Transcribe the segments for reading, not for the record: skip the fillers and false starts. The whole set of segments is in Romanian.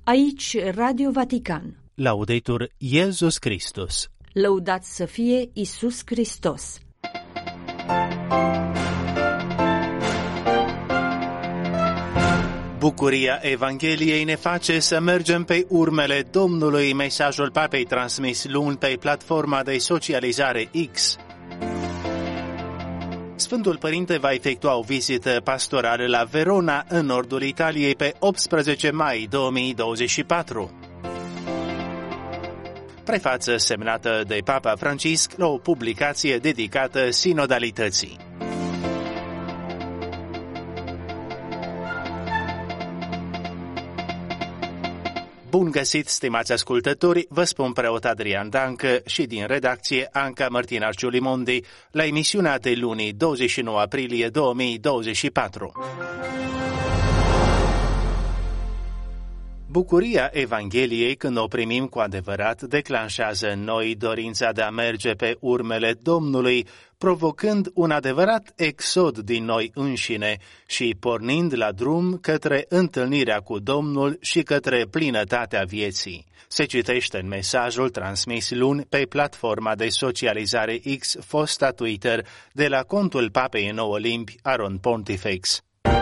Aici Radio Vatican. Laudetur Iesus Christus. Lăudat să fie Iisus Hristos. Bucuria Evangheliei ne face să mergem pe urmele Domnului, mesajul Papei transmis luni pe platforma de socializare X. Sfântul Părinte va efectua o vizită pastorală la Verona, în nordul Italiei, pe 18 mai 2024. Prefață semnată de Papa Francisc la o publicație dedicată sinodalității. Bun găsit, stimați ascultători, vă spun preot Adrian Dancă și din redacție Anca Mărtinar Ciulimondi la emisiunea de luni 29 aprilie 2024. Bucuria Evangheliei, când o primim cu adevărat, declanșează în noi dorința de a merge pe urmele Domnului, provocând un adevărat exod din noi înșine și pornind la drum către întâlnirea cu Domnul și către plinătatea vieții. Se citește în mesajul transmis luni pe platforma de socializare X, fosta Twitter, de la contul Papei în 9 limbi, Aron Pontifex.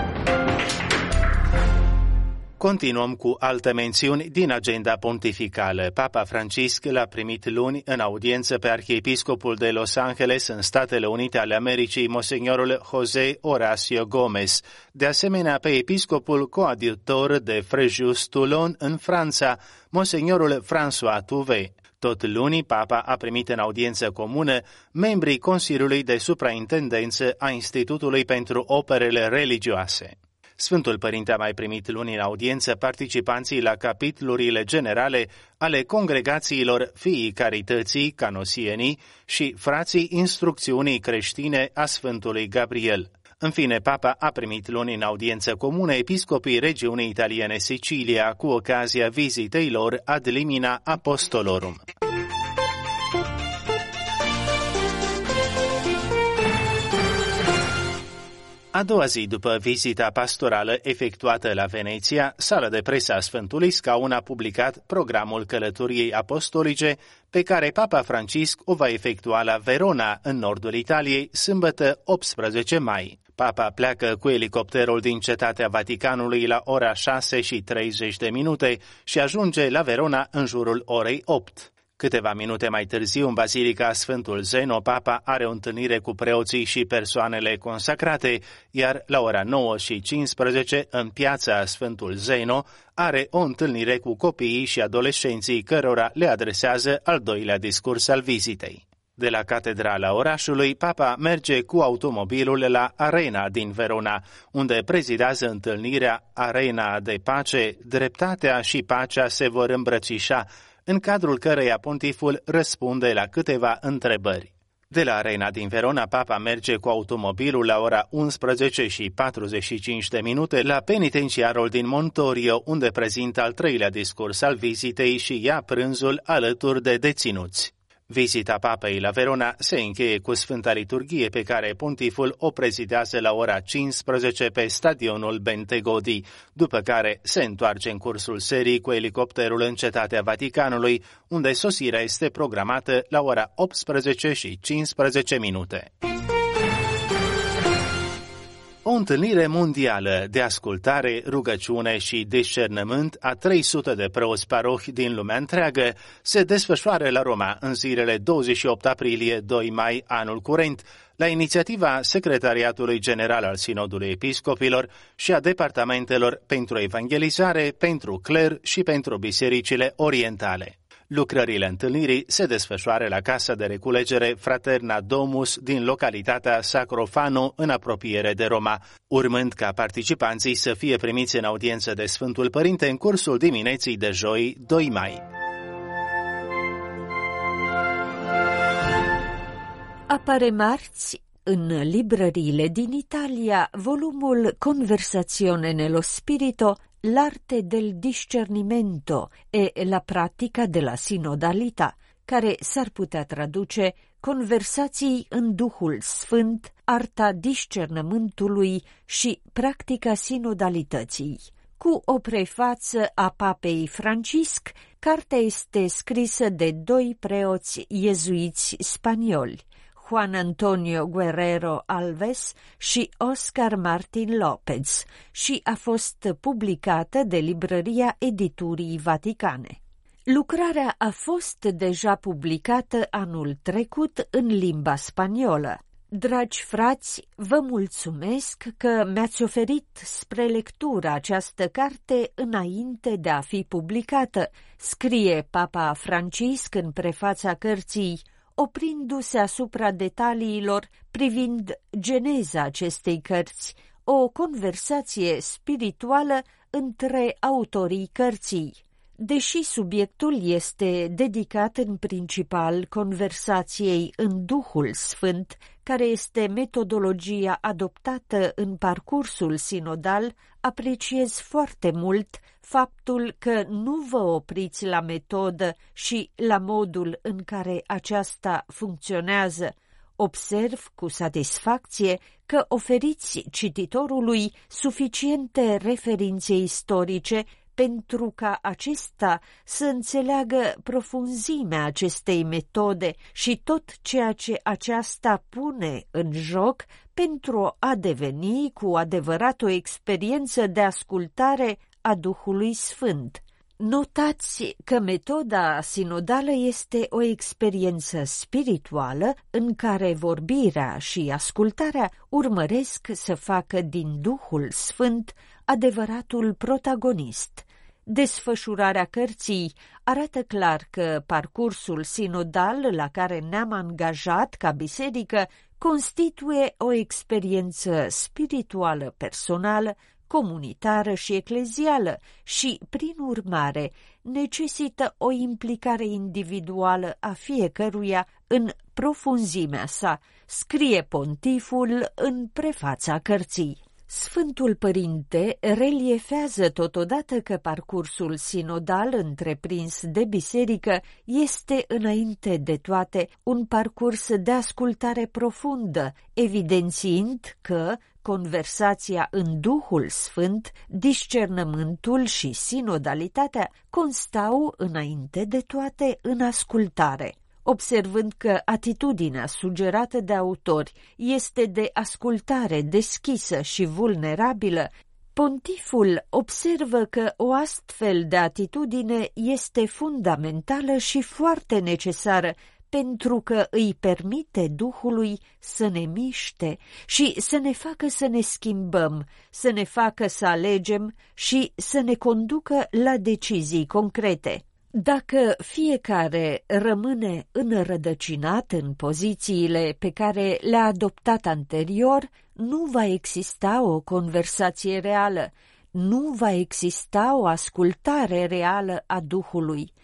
Continuăm cu alte mențiuni din agenda pontificală. Papa Francisc l-a primit luni în audiență pe arhiepiscopul de Los Angeles în Statele Unite ale Americii, monsignorul José Horacio Gómez. De asemenea, pe episcopul coadjutor de Fréjus-Toulon în Franța, monsignorul François Touvet. Tot luni, Papa a primit în audiență comună membrii Consiliului de Supraintendență a Institutului pentru Operele Religioase. Sfântul Părinte a mai primit luni în audiență participanții la capitlurile generale ale congregațiilor Fiii Carității, Canosienii și Frații Instrucțiunii Creștine a Sfântului Gabriel. În fine, Papa a primit luni în audiență comună episcopii regiunii italiene Sicilia cu ocazia vizitei lor ad limina apostolorum. A doua zi după vizita pastorală efectuată la Veneția, sala de presă a Sfântului Scaun a publicat programul călătoriei apostolice pe care Papa Francisc o va efectua la Verona, în nordul Italiei, sâmbătă 18 mai. Papa pleacă cu elicopterul din Cetatea Vaticanului la ora 6:30 și ajunge la Verona în jurul orei 8. Câteva minute mai târziu, în Bazilica Sfântul Zeno, Papa are o întâlnire cu preoții și persoanele consacrate, iar la ora 9:15, în piața Sfântul Zeno, are o întâlnire cu copiii și adolescenții cărora le adresează al doilea discurs al vizitei. De la catedrala orașului, Papa merge cu automobilul la Arena din Verona, unde prezidează întâlnirea Arena de Pace, dreptatea și pacea se vor îmbrățișa, în cadrul căreia pontiful răspunde la câteva întrebări. De la Arena din Verona, Papa merge cu automobilul la ora 11:45 la penitenciarul din Montorio, unde prezintă al treilea discurs al vizitei și ia prânzul alături de deținuți. Vizita Papei la Verona se încheie cu Sfânta Liturghie pe care pontiful o prezidează la ora 15 pe stadionul Bentegodi, după care se întoarce în cursul serii cu elicopterul în Cetatea Vaticanului, unde sosirea este programată la ora 18:15. O întâlnire mondială de ascultare, rugăciune și discernământ a 300 de preoți parohi din lumea întreagă se desfășoară la Roma în zilele 28 aprilie-2 mai anul curent, la inițiativa Secretariatului General al Sinodului Episcopilor și a departamentelor pentru evangelizare, pentru cler și pentru bisericile orientale. Lucrările întâlnirii se desfășoară la Casa de Reculegere Fraterna Domus din localitatea Sacrofano, în apropiere de Roma, urmând ca participanții să fie primiți în audiență de Sfântul Părinte în cursul dimineții de joi, 2 mai. Apare marți în librăriile din Italia volumul Conversazione nello Spirito, l'arte del discernimento e la pratica della sinodalità, care s-ar putea traduce Conversații în Duhul Sfânt, arta discernământului și practica sinodalității. Cu o prefață a papei Francisc, cartea este scrisă de 2 preoți iezuiți spanioli, Juan Antonio Guerrero Alves și Oscar Martin López, și a fost publicată de Librăria Editurii Vaticane. Lucrarea a fost deja publicată anul trecut în limba spaniolă. Dragi frați, vă mulțumesc că mi-ați oferit spre lectură această carte înainte de a fi publicată, scrie Papa Francisc în prefața cărții, oprindu-se asupra detaliilor privind geneza acestei cărți, o conversație spirituală între autorii cărții. Deși subiectul este dedicat în principal conversației în Duhul Sfânt, care este metodologia adoptată în parcursul sinodal, apreciez foarte mult faptul că nu vă opriți la metodă și la modul în care aceasta funcționează. Observ cu satisfacție că oferiți cititorului suficiente referințe istorice pentru ca acesta să înțeleagă profunzimea acestei metode și tot ceea ce aceasta pune în joc pentru a deveni cu adevărat o experiență de ascultare a Duhului Sfânt. Notați că metoda sinodală este o experiență spirituală în care vorbirea și ascultarea urmăresc să facă din Duhul Sfânt adevăratul protagonist. Desfășurarea cărții arată clar că parcursul sinodal la care ne-am angajat ca biserică constituie o experiență spirituală personală, comunitară și eclezială și, prin urmare, necesită o implicare individuală a fiecăruia în profunzimea sa, scrie pontiful în prefața cărții. Sfântul Părinte reliefează totodată că parcursul sinodal întreprins de biserică este înainte de toate un parcurs de ascultare profundă, evidențiind că conversația în Duhul Sfânt, discernământul și sinodalitatea constau înainte de toate în ascultare. Observând că atitudinea sugerată de autori este de ascultare deschisă și vulnerabilă, pontiful observă că o astfel de atitudine este fundamentală și foarte necesară pentru că îi permite Duhului să ne miște și să ne facă să ne schimbăm, să ne facă să alegem și să ne conducă la decizii concrete. Dacă fiecare rămâne înrădăcinat în pozițiile pe care le-a adoptat anterior, nu va exista o conversație reală, nu va exista o ascultare reală a Duhului.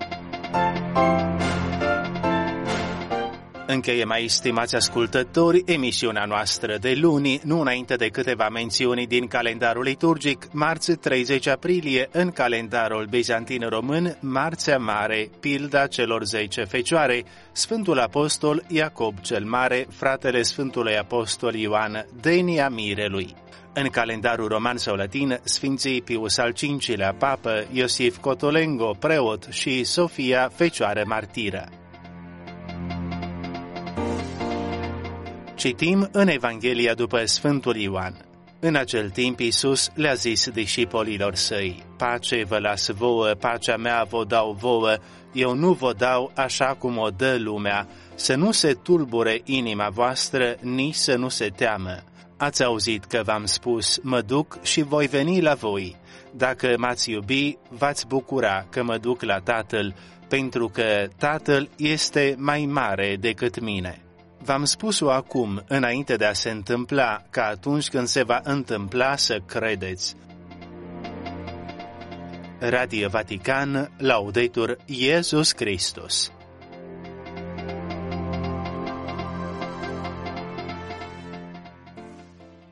Încheiem aici, stimați ascultători, emisiunea noastră de luni, nu înainte de câteva mențiuni din calendarul liturgic. Marți 30 aprilie, în calendarul bizantin român, Marțea Mare, pilda celor 10 fecioare, Sfântul Apostol Iacob cel Mare, fratele Sfântului Apostol Ioan, denia mirelui. În calendarul roman sau latin, Sfinții Pius al V-lea, papă, Iosif Cotolengo, preot, și Sofia, fecioară martiră. Citim în Evanghelia după Sfântul Ioan. În acel timp Iisus le-a zis discipolilor săi: pace vă las vouă, pacea mea vă dau vouă, eu nu vă dau așa cum o dă lumea, să nu se tulbure inima voastră, nici să nu se teamă. Ați auzit că v-am spus, mă duc și voi veni la voi. Dacă m-ați iubi, v-ați bucura că mă duc la Tatăl, pentru că Tatăl este mai mare decât mine. V-am spus-o acum, înainte de a se întâmpla, ca atunci când se va întâmpla să credeți. Radio Vatican, Laudetur Iesus Christus.